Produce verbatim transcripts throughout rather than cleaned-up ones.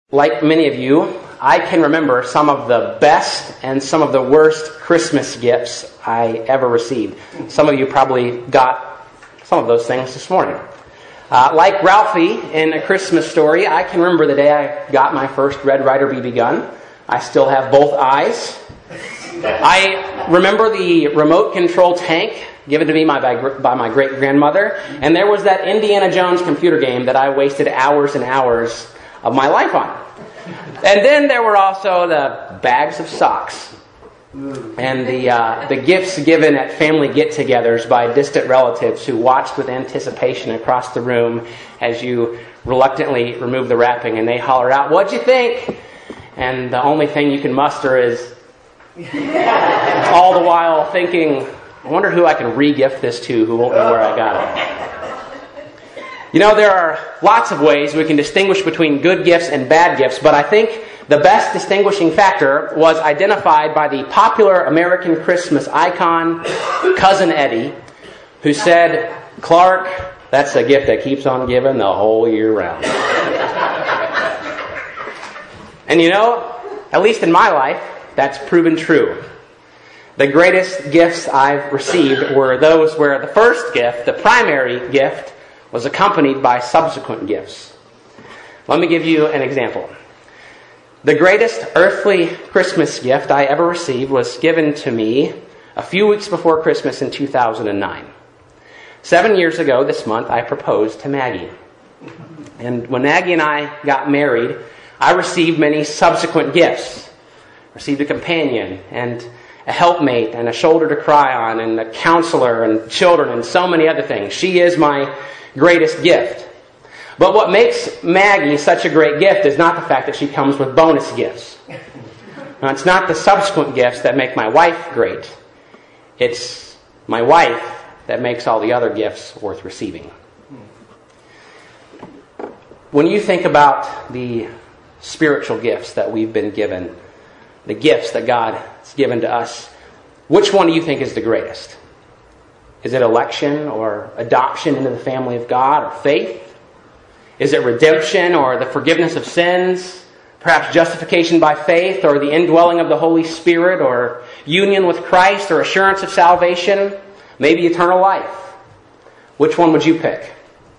Like many of you, I can remember some of the best and some of the worst Christmas gifts I ever received. Some of you probably got some of those things this morning. Uh, like Ralphie in A Christmas Story, I can remember the day I got my first Red Ryder B B gun. I still have both eyes. I remember the remote control tank given to me by, by my great-grandmother. And there was that Indiana Jones computer game that I wasted hours and hours of my life on. And then there were also the bags of socks and the uh, the gifts given at family get-togethers by distant relatives who watched with anticipation across the room as you reluctantly remove the wrapping and they holler out, "What'd you think?" And the only thing you can muster is all the while thinking, I wonder who I can re-gift this to who won't know where I got it. You know, there are lots of ways we can distinguish between good gifts and bad gifts, but I think the best distinguishing factor was identified by the popular American Christmas icon, Cousin Eddie, who said, "Clark, that's a gift that keeps on giving the whole year round." And you know, at least in my life, that's proven true. The greatest gifts I've received were those where the first gift, the primary gift, was accompanied by subsequent gifts. Let me give you an example. The greatest earthly Christmas gift I ever received was given to me a few weeks before Christmas in two thousand nine. Seven years ago this month, I proposed to Maggie. And when Maggie and I got married, I received many subsequent gifts. I received a companion and a helpmate and a shoulder to cry on and a counselor and children and so many other things. She is my greatest gift. But what makes Maggie such a great gift is not the fact that she comes with bonus gifts. Now, it's not the subsequent gifts that make my wife great. It's my wife that makes all the other gifts worth receiving. When you think about the spiritual gifts that we've been given, the gifts that God has given to us, which one do you think is the greatest? Is it election or adoption into the family of God or faith? Is it redemption or the forgiveness of sins? Perhaps justification by faith or the indwelling of the Holy Spirit or union with Christ or assurance of salvation? Maybe eternal life. Which one would you pick?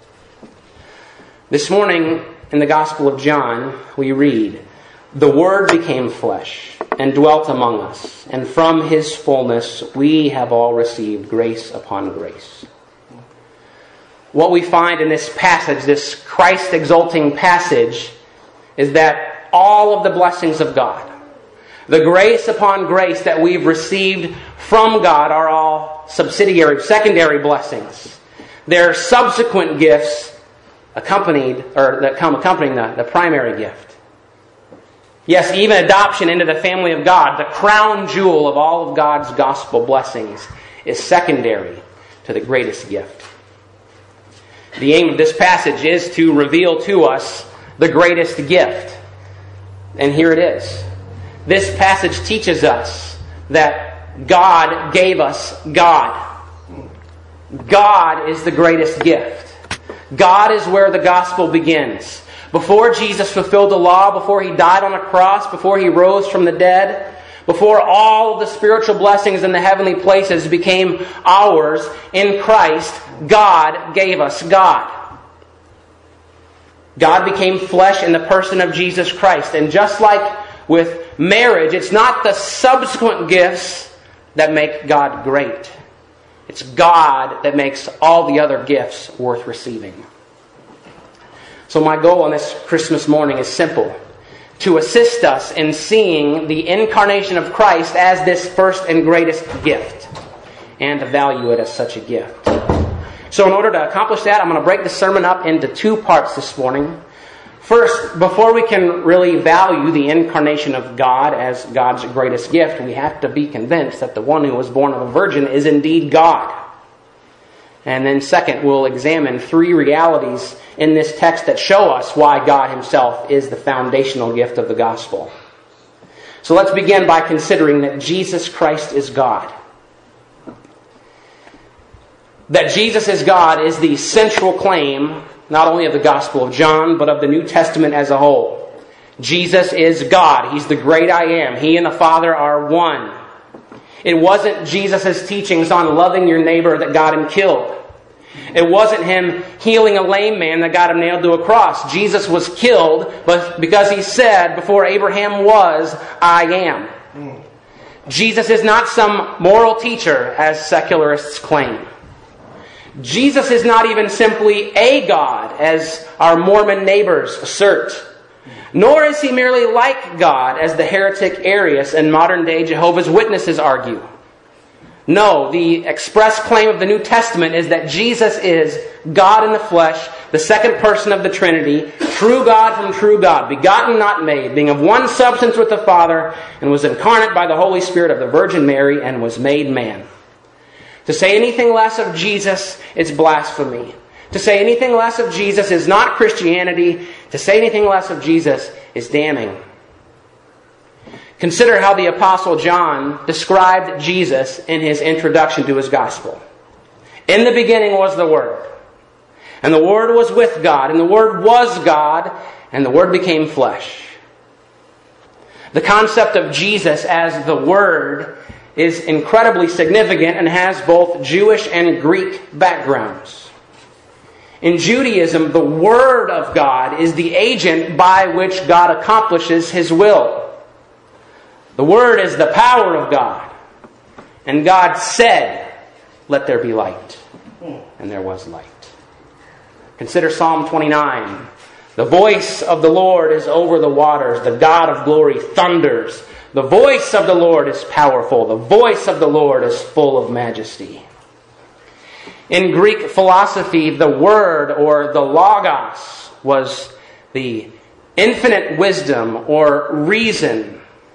This morning in the Gospel of John, we read, "The Word became flesh and dwelt among us, and from His fullness we have all received grace upon grace." What we find in this passage, this Christ-exalting passage, is that all of the blessings of God, the grace upon grace that we've received from God, are all subsidiary, secondary blessings. They're subsequent gifts accompanied, or that come accompanying the, the primary gift. Yes, even adoption into the family of God, the crown jewel of all of God's gospel blessings, is secondary to the greatest gift. The aim of this passage is to reveal to us the greatest gift. And here it is. This passage teaches us that God gave us God. God is the greatest gift. God is where the gospel begins. Before Jesus fulfilled the law, before He died on a cross, before He rose from the dead, before all of the spiritual blessings in the heavenly places became ours in Christ, God gave us God. God became flesh in the person of Jesus Christ. And just like with marriage, it's not the subsequent gifts that make God great. It's God that makes all the other gifts worth receiving. So my goal on this Christmas morning is simple: to assist us in seeing the incarnation of Christ as this first and greatest gift, and to value it as such a gift. So in order to accomplish that, I'm going to break the sermon up into two parts this morning. First, before we can really value the incarnation of God as God's greatest gift, we have to be convinced that the one who was born of a virgin is indeed God. And then second, we'll examine three realities in this text that show us why God Himself is the foundational gift of the gospel. So let's begin by considering that Jesus Christ is God. That Jesus is God is the central claim not only of the Gospel of John, but of the New Testament as a whole. Jesus is God. He's the great I am. He and the Father are one. It wasn't Jesus' teachings on loving your neighbor that got him killed. It wasn't him healing a lame man that got him nailed to a cross. Jesus was killed but because he said, before Abraham was, I am. Mm. Jesus is not some moral teacher, as secularists claim. Jesus is not even simply a God, as our Mormon neighbors assert. Nor is he merely like God, as the heretic Arius and modern-day Jehovah's Witnesses argue. No, the express claim of the New Testament is that Jesus is God in the flesh, the second person of the Trinity, true God from true God, begotten, not made, being of one substance with the Father, and was incarnate by the Holy Spirit of the Virgin Mary, and was made man. To say anything less of Jesus is blasphemy. To say anything less of Jesus is not Christianity. To say anything less of Jesus is damning. Consider how the Apostle John described Jesus in his introduction to his gospel. In the beginning was the Word, and the Word was with God, and the Word was God, and the Word became flesh. The concept of Jesus as the Word is incredibly significant and has both Jewish and Greek backgrounds. In Judaism, the Word of God is the agent by which God accomplishes His will. The Word is the power of God. And God said, let there be light. And there was light. Consider Psalm twenty-nine. The voice of the Lord is over the waters. The God of glory thunders. The voice of the Lord is powerful. The voice of the Lord is full of majesty. In Greek philosophy, the Word, or the Logos, was the infinite wisdom or reason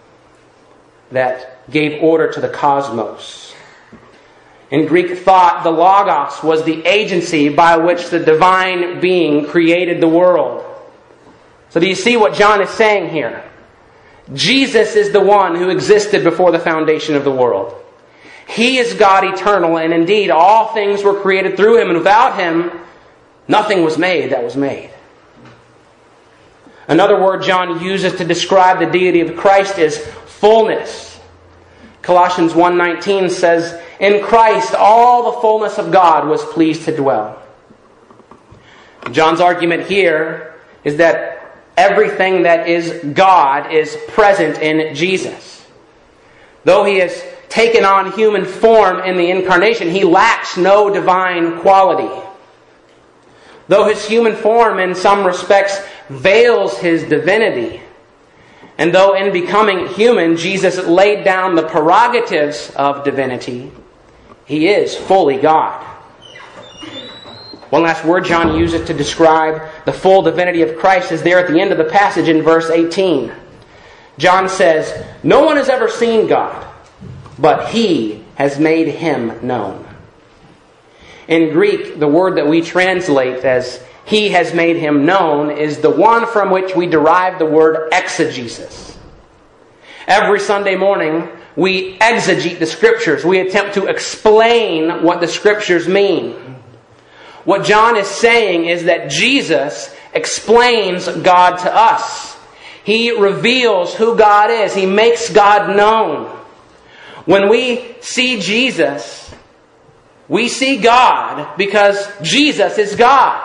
that gave order to the cosmos. In Greek thought, the Logos was the agency by which the divine being created the world. So do you see what John is saying here? Jesus is the one who existed before the foundation of the world. He is God eternal, and indeed all things were created through Him, and without Him, nothing was made that was made. Another word John uses to describe the deity of Christ is fullness. Colossians one nineteen says, in Christ all the fullness of God was pleased to dwell. John's argument here is that everything that is God is present in Jesus. Though He has taken on human form in the incarnation, He lacks no divine quality. Though His human form in some respects veils His divinity, and though in becoming human, Jesus laid down the prerogatives of divinity, He is fully God. One last word John uses to describe the full divinity of Christ is there at the end of the passage in verse eighteen. John says, no one has ever seen God, but He has made Him known. In Greek, the word that we translate as He has made Him known is the one from which we derive the word exegesis. Every Sunday morning, we exegete the Scriptures. We attempt to explain what the Scriptures mean. What John is saying is that Jesus explains God to us. He reveals who God is. He makes God known. When we see Jesus, we see God because Jesus is God.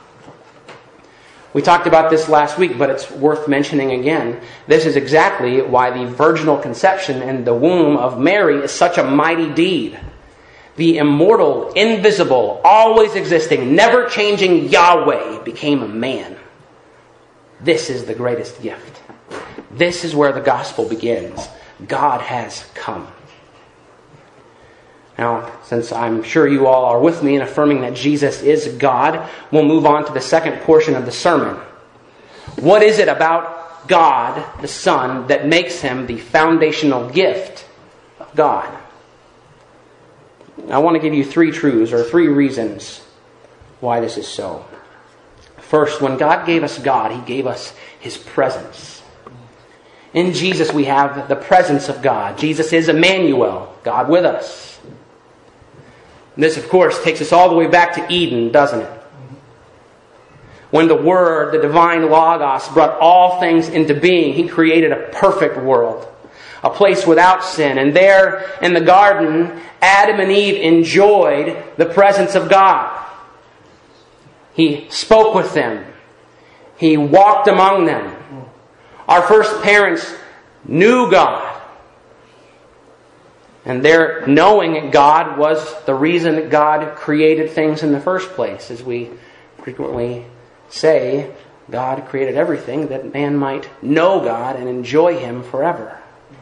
We talked about this last week, but it's worth mentioning again. This is exactly why the virginal conception in the womb of Mary is such a mighty deed. The immortal, invisible, always existing, never changing Yahweh became a man. This is the greatest gift. This is where the gospel begins. God has come. Now, since I'm sure you all are with me in affirming that Jesus is God, we'll move on to the second portion of the sermon. What is it about God, the Son, that makes Him the foundational gift of God? I want to give you three truths, or three reasons why this is so. First, when God gave us God, He gave us His presence. In Jesus we have the presence of God. Jesus is Emmanuel, God with us. This, of course, takes us all the way back to Eden, doesn't it? when the Word, the divine Logos, brought all things into being, He created a perfect world, a place without sin. And there in the garden, Adam and Eve enjoyed the presence of God. He spoke with them. He walked among them. Our first parents knew God. And their knowing God was the reason that God created things in the first place. As we frequently say, God created everything that man might know God and enjoy Him forever.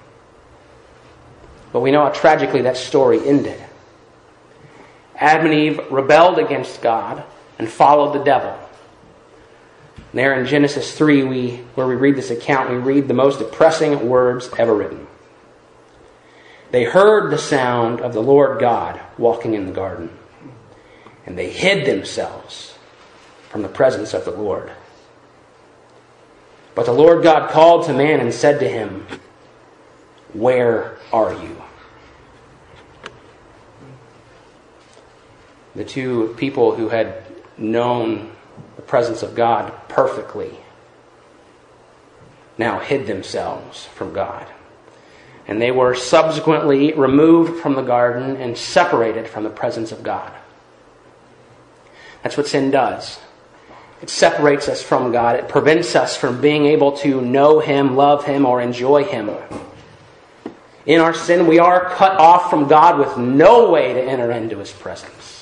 But we know how tragically that story ended. Adam and Eve rebelled against God and followed the devil. There in Genesis three, we, where we read this account, we read the most depressing words ever written. They heard the sound of the Lord God walking in the garden, and they hid themselves from the presence of the Lord. But the Lord God called to man and said to him, "Where are you?" The two people who had known the presence of God perfectly now hid themselves from God. And they were subsequently removed from the garden and separated from the presence of God. That's what sin does. It separates us from God. It prevents us from being able to know Him, love Him, or enjoy Him. In our sin, we are cut off from God with no way to enter into His presence.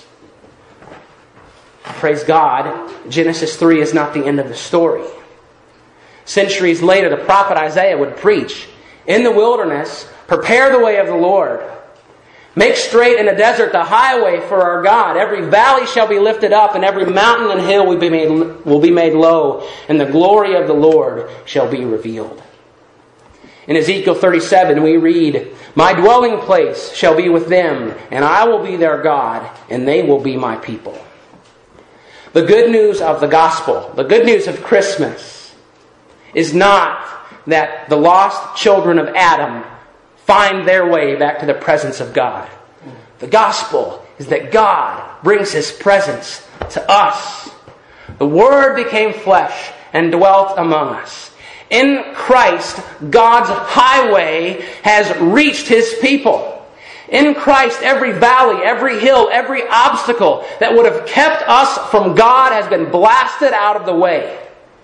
Praise God, Genesis three is not the end of the story. Centuries later, the prophet Isaiah would preach, "In the wilderness, prepare the way of the Lord. Make straight in the desert the highway for our God. Every valley shall be lifted up, and every mountain and hill will be made, will be made low, and the glory of the Lord shall be revealed." In Ezekiel thirty-seven, we read, "My dwelling place shall be with them, and I will be their God, and they will be my people." The good news of the gospel, the good news of Christmas, is not that the lost children of Adam find their way back to the presence of God. The gospel is that God brings His presence to us. The Word became flesh and dwelt among us. In Christ, God's highway has reached His people. In Christ, every valley, every hill, every obstacle that would have kept us from God has been blasted out of the way.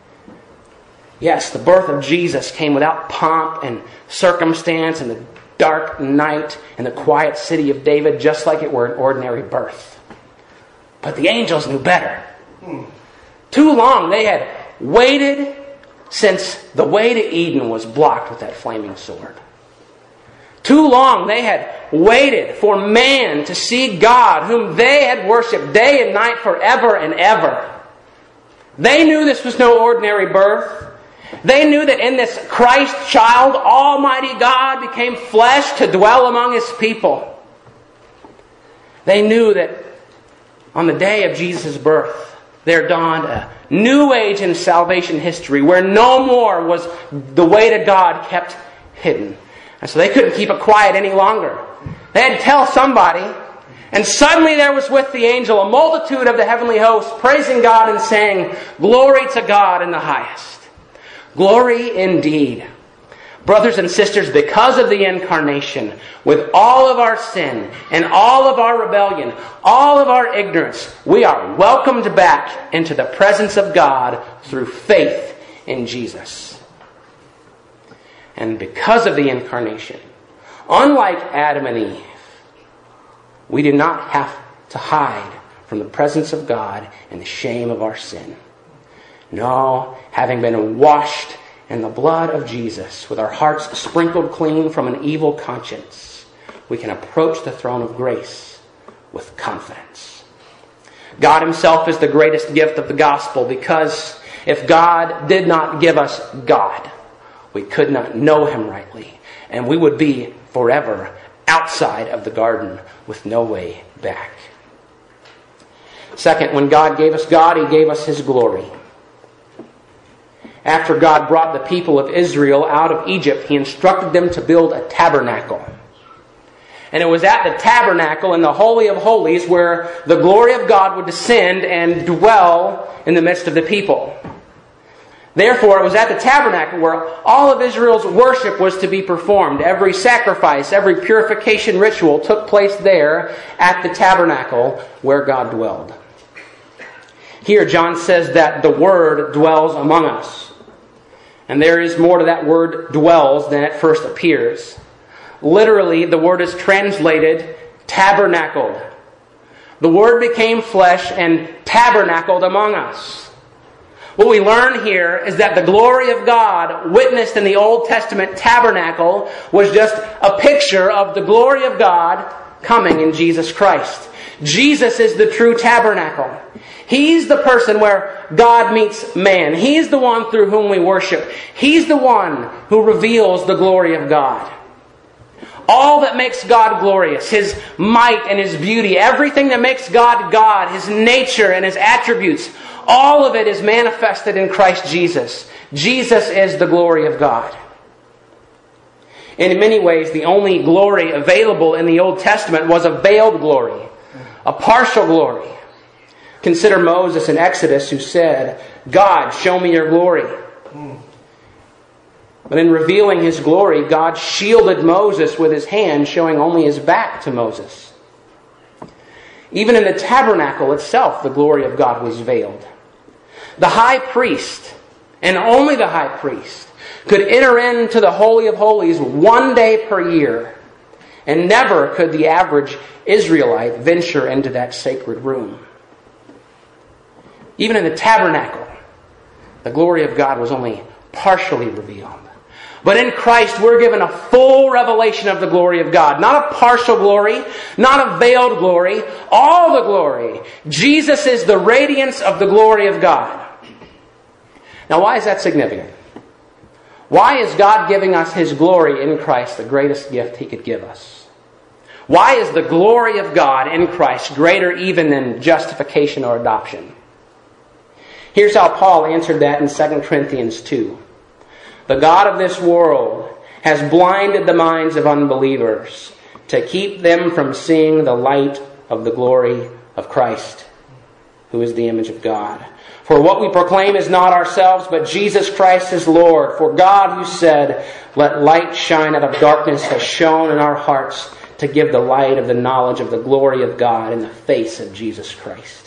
Yes, the birth of Jesus came without pomp and circumstance in the dark night in the quiet city of David, just like it were an ordinary birth. But the angels knew better. Too long they had waited since the way to Eden was blocked with that flaming sword. Too long they had waited for man to see God, whom they had worshipped day and night forever and ever. They knew this was no ordinary birth. They knew that in this Christ child, Almighty God became flesh to dwell among His people. They knew that on the day of Jesus' birth, there dawned a new age in salvation history where no more was the way to God kept hidden. And so they couldn't keep it quiet any longer. They had to tell somebody. And suddenly there was with the angel a multitude of the heavenly hosts praising God and saying, "Glory to God in the highest." Glory indeed. Brothers and sisters, because of the incarnation, with all of our sin and all of our rebellion, all of our ignorance, we are welcomed back into the presence of God through faith in Jesus. And because of the incarnation, unlike Adam and Eve, we do not have to hide from the presence of God and the shame of our sin. No, having been washed in the blood of Jesus, with our hearts sprinkled clean from an evil conscience, we can approach the throne of grace with confidence. God Himself is the greatest gift of the gospel, because if God did not give us God, we could not know Him rightly, and we would be forever outside of the garden with no way back. Second, when God gave us God, He gave us His glory. After God brought the people of Israel out of Egypt, He instructed them to build a tabernacle. And it was at the tabernacle in the Holy of Holies where the glory of God would descend and dwell in the midst of the people. Therefore, it was at the tabernacle where all of Israel's worship was to be performed. Every sacrifice, every purification ritual took place there at the tabernacle where God dwelled. Here, John says that the Word dwells among us. And there is more to that word dwells than at first appears. Literally, the word is translated tabernacled. The Word became flesh and tabernacled among us. What we learn here is that the glory of God witnessed in the Old Testament tabernacle was just a picture of the glory of God coming in Jesus Christ. Jesus is the true tabernacle. He's the person where God meets man. He's the one through whom we worship. He's the one who reveals the glory of God. All that makes God glorious, His might and His beauty, everything that makes God God, His nature and His attributes, all of it is manifested in Christ Jesus. Jesus is the glory of God. In many ways, the only glory available in the Old Testament was a veiled glory, a partial glory. Consider Moses in Exodus who said, "God, show me your glory." But in revealing His glory, God shielded Moses with His hand, showing only His back to Moses. Even in the tabernacle itself, the glory of God was veiled. The high priest, and only the high priest, could enter into the Holy of Holies one day per year. And never could the average Israelite venture into that sacred room. Even in the tabernacle, the glory of God was only partially revealed. But in Christ, we're given a full revelation of the glory of God. Not a partial glory, not a veiled glory, all the glory. Jesus is the radiance of the glory of God. Now, why is that significant? Why is God giving us His glory in Christ the greatest gift He could give us? Why is the glory of God in Christ greater even than justification or adoption? Here's how Paul answered that in Second Corinthians two. The God of this world has blinded the minds of unbelievers to keep them from seeing the light of the glory of Christ, who is the image of God. For what we proclaim is not ourselves, but Jesus Christ is Lord. For God, who said, "Let light shine out of darkness," has shone in our hearts to give the light of the knowledge of the glory of God in the face of Jesus Christ.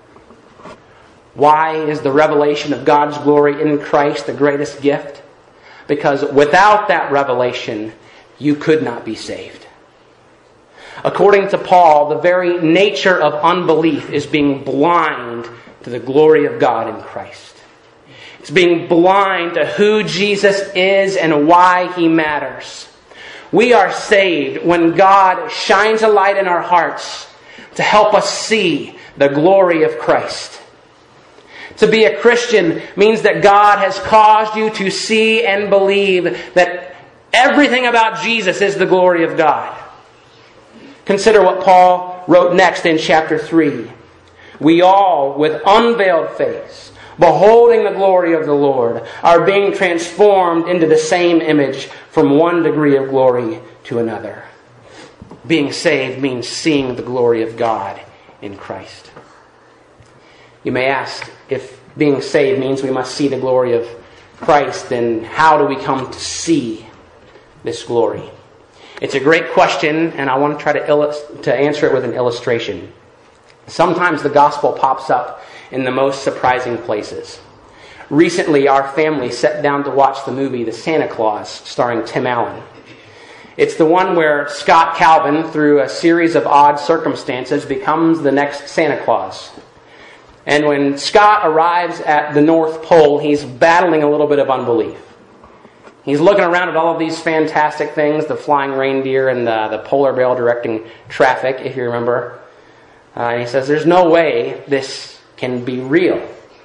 Why is the revelation of God's glory in Christ the greatest gift? Because without that revelation, you could not be saved. According to Paul, the very nature of unbelief is being blind to the glory of God in Christ. It's being blind to who Jesus is and why He matters. We are saved when God shines a light in our hearts to help us see the glory of Christ. To be a Christian means that God has caused you to see and believe that everything about Jesus is the glory of God. Consider what Paul wrote next in chapter three. We all, with unveiled face, beholding the glory of the Lord, are being transformed into the same image from one degree of glory to another. Being saved means seeing the glory of God in Christ. You may ask, if being saved means we must see the glory of Christ, then how do we come to see this glory? It's a great question, and I want to try to, illust- to answer it with an illustration. Sometimes the gospel pops up in the most surprising places. Recently, our family sat down to watch the movie The Santa Claus, starring Tim Allen. It's the one where Scott Calvin, through a series of odd circumstances, becomes the next Santa Claus. And when Scott arrives at the North Pole, he's battling a little bit of unbelief. He's looking around at all of these fantastic things, the flying reindeer and the, the polar bear directing traffic, if you remember. Uh, and he says, there's no way this can be real.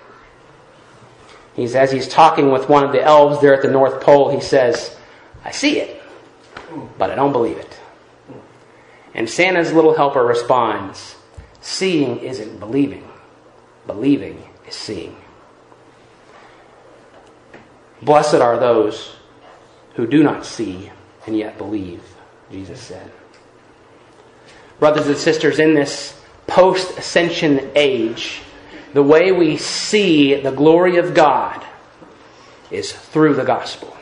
He's, as he's talking with one of the elves there at the North Pole, he says, I see it, but I don't believe it. And Santa's little helper responds, seeing isn't believing. Believing is seeing. Blessed are those who do not see and yet believe, Jesus said. Brothers and sisters, in this post-ascension age, the way we see the glory of God is through the gospel.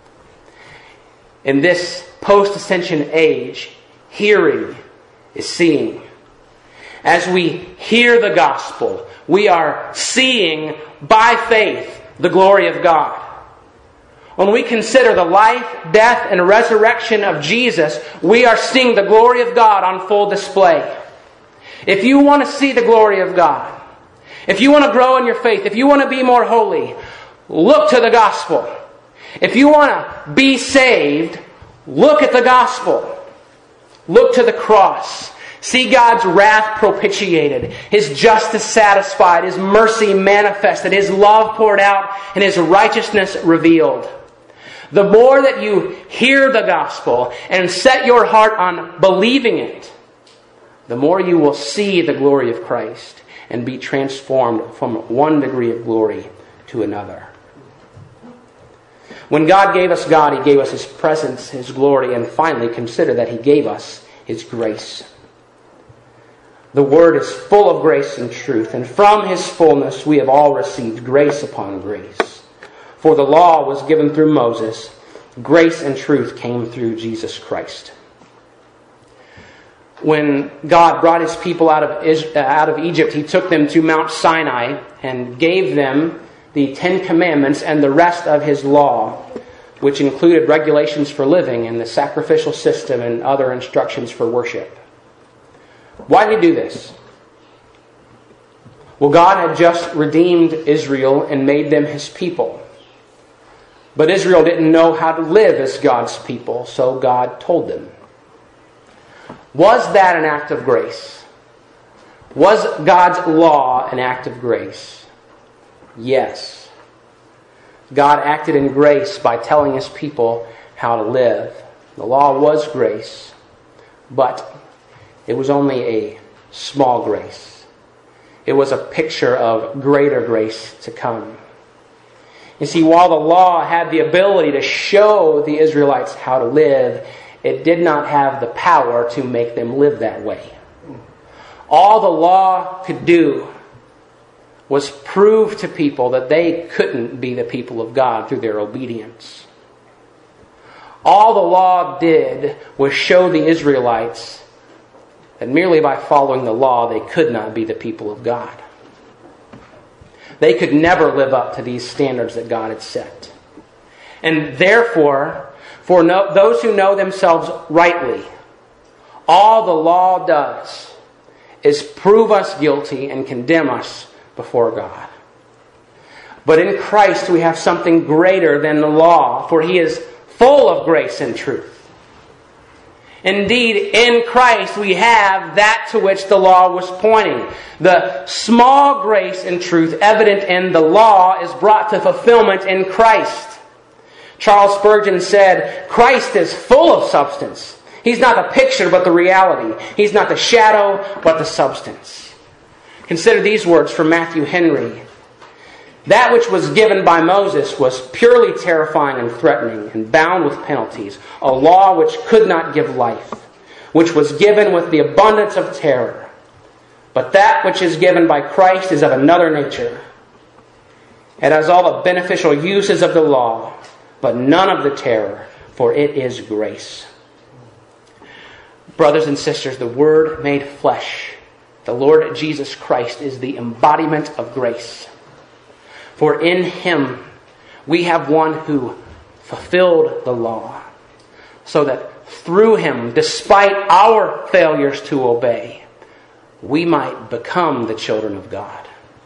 In this post-ascension age, hearing is seeing. As we hear the gospel, we are seeing by faith the glory of God. When we consider the life, death, and resurrection of Jesus, we are seeing the glory of God on full display. If you want to see the glory of God, if you want to grow in your faith, if you want to be more holy, look to the gospel. If you want to be saved, look at the gospel. Look to the cross. See God's wrath propitiated, His justice satisfied, His mercy manifested, His love poured out, and His righteousness revealed. The more that you hear the gospel and set your heart on believing it, the more you will see the glory of Christ and be transformed from one degree of glory to another. When God gave us God, He gave us His presence, His glory, and finally consider that He gave us His grace. The Word is full of grace and truth, and from His fullness we have all received grace upon grace. For the law was given through Moses, grace and truth came through Jesus Christ. When God brought His people out of out of Egypt, He took them to Mount Sinai and gave them the Ten Commandments and the rest of His law, which included regulations for living and the sacrificial system and other instructions for worship. Why did He do this? Well, God had just redeemed Israel and made them His people. But Israel didn't know how to live as God's people, so God told them. Was that an act of grace? Was God's law an act of grace? Yes. God acted in grace by telling His people how to live. The law was grace, but it was only a small grace. It was a picture of greater grace to come. You see, while the law had the ability to show the Israelites how to live, it did not have the power to make them live that way. All the law could do was prove to people that they couldn't be the people of God through their obedience. All the law did was show the Israelites that merely by following the law they could not be the people of God. They could never live up to these standards that God had set. And therefore, for no, those who know themselves rightly, all the law does is prove us guilty and condemn us before God. But in Christ we have something greater than the law, for He is full of grace and truth. Indeed, in Christ we have that to which the law was pointing. The small grace and truth evident in the law is brought to fulfillment in Christ. Charles Spurgeon said, Christ is full of substance. He's not the picture but the reality. He's not the shadow but the substance. Consider these words from Matthew Henry. That which was given by Moses was purely terrifying and threatening and bound with penalties, a law which could not give life, which was given with the abundance of terror. But that which is given by Christ is of another nature. It has all the beneficial uses of the law, but none of the terror, for it is grace. Brothers and sisters, the Word made flesh, the Lord Jesus Christ, is the embodiment of grace. For in Him we have one who fulfilled the law, so that through Him, despite our failures to obey, we might become the children of God.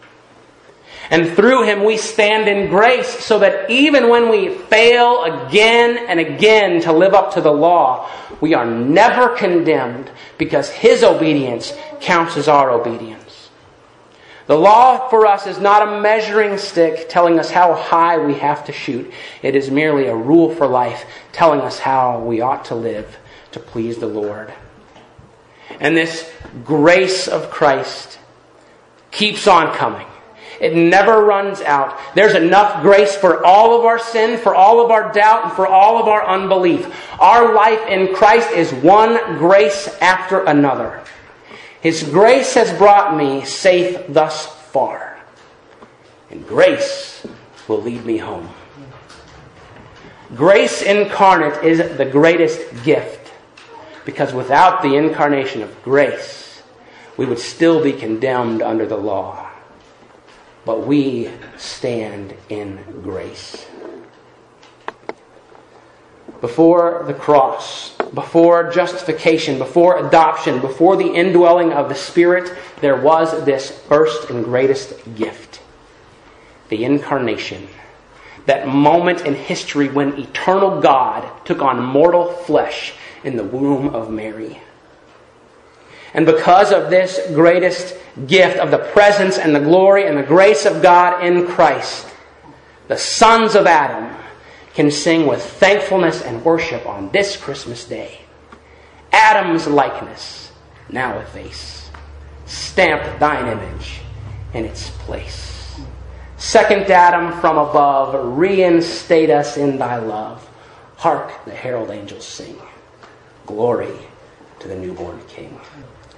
And through Him we stand in grace, so that even when we fail again and again to live up to the law, we are never condemned, because His obedience counts as our obedience. The law for us is not a measuring stick telling us how high we have to shoot. It is merely a rule for life telling us how we ought to live to please the Lord. And this grace of Christ keeps on coming. It never runs out. There's enough grace for all of our sin, for all of our doubt, and for all of our unbelief. Our life in Christ is one grace after another. His grace has brought me safe thus far, and grace will lead me home. Grace incarnate is the greatest gift, because without the incarnation of grace, we would still be condemned under the law. But we stand in grace. Before the cross, before justification, before adoption, before the indwelling of the Spirit, there was this first and greatest gift, the incarnation. That moment in history when eternal God took on mortal flesh in the womb of Mary. And because of this greatest gift of the presence and the glory and the grace of God in Christ, the sons of Adam can sing with thankfulness and worship on this Christmas day. Adam's likeness, now efface. Stamp thine image in its place. Second Adam from above, reinstate us in thy love. Hark, the herald angels sing. Glory to the newborn King.